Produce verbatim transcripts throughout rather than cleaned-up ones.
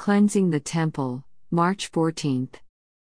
Cleansing the Temple, March fourteenth.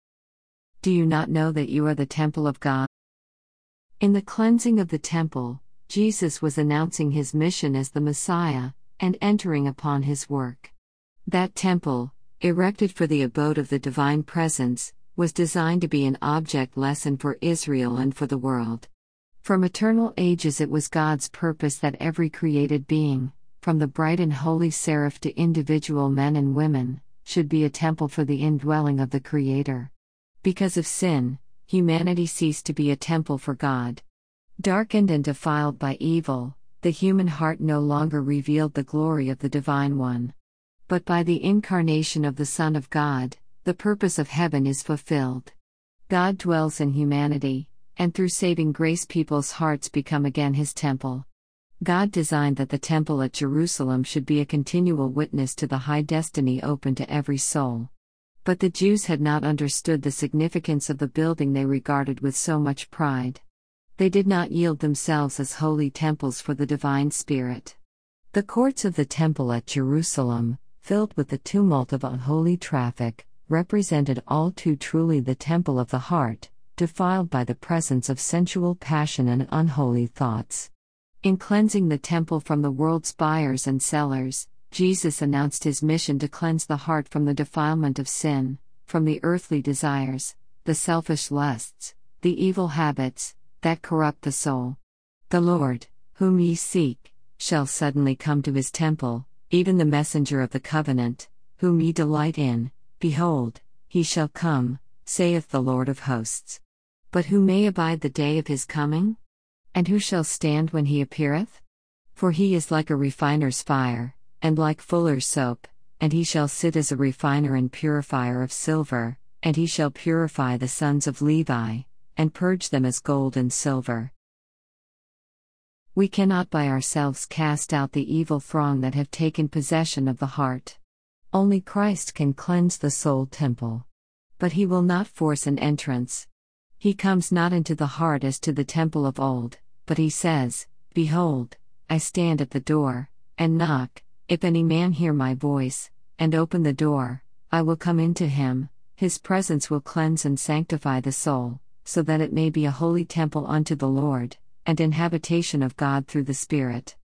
Do you not know that you are the temple of God? In the cleansing of the temple, Jesus was announcing his mission as the Messiah, and entering upon his work. That temple, erected for the abode of the divine presence, was designed to be an object lesson for Israel and for the world. From eternal ages it was God's purpose that every created being, from the bright and holy seraph to individual men and women, should be a temple for the indwelling of the Creator. Because of sin, humanity ceased to be a temple for God. Darkened and defiled by evil, the human heart no longer revealed the glory of the Divine One. But by the incarnation of the Son of God, the purpose of heaven is fulfilled. God dwells in humanity, and through saving grace people's hearts become again His temple. God designed that the temple at Jerusalem should be a continual witness to the high destiny open to every soul. But the Jews had not understood the significance of the building they regarded with so much pride. They did not yield themselves as holy temples for the divine Spirit. The courts of the temple at Jerusalem, filled with the tumult of unholy traffic, represented all too truly the temple of the heart, defiled by the presence of sensual passion and unholy thoughts. In cleansing the temple from the world's buyers and sellers, Jesus announced his mission to cleanse the heart from the defilement of sin, from the earthly desires, the selfish lusts, the evil habits, that corrupt the soul. The Lord, whom ye seek, shall suddenly come to his temple, even the messenger of the covenant, whom ye delight in, behold, he shall come, saith the Lord of hosts. But who may abide the day of his coming? And who shall stand when he appeareth? For he is like a refiner's fire, and like fuller's soap, and he shall sit as a refiner and purifier of silver, and he shall purify the sons of Levi, and purge them as gold and silver. We cannot by ourselves cast out the evil throng that have taken possession of the heart. Only Christ can cleanse the soul temple. But he will not force an entrance. He comes not into the heart as to the temple of old, but he says, Behold, I stand at the door, and knock. If any man hear my voice, and open the door, I will come into him. His presence will cleanse and sanctify the soul, so that it may be a holy temple unto the Lord, and an habitation of God through the Spirit.